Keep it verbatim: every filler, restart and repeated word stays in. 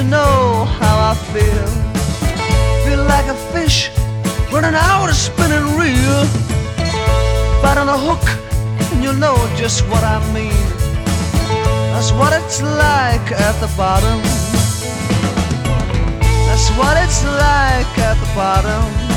to know how I feel. Feel like a fish running out a spinning reel. Bite on a hook and you'll know just what I mean. That's what it's like at the bottom. That's what it's like at the bottom.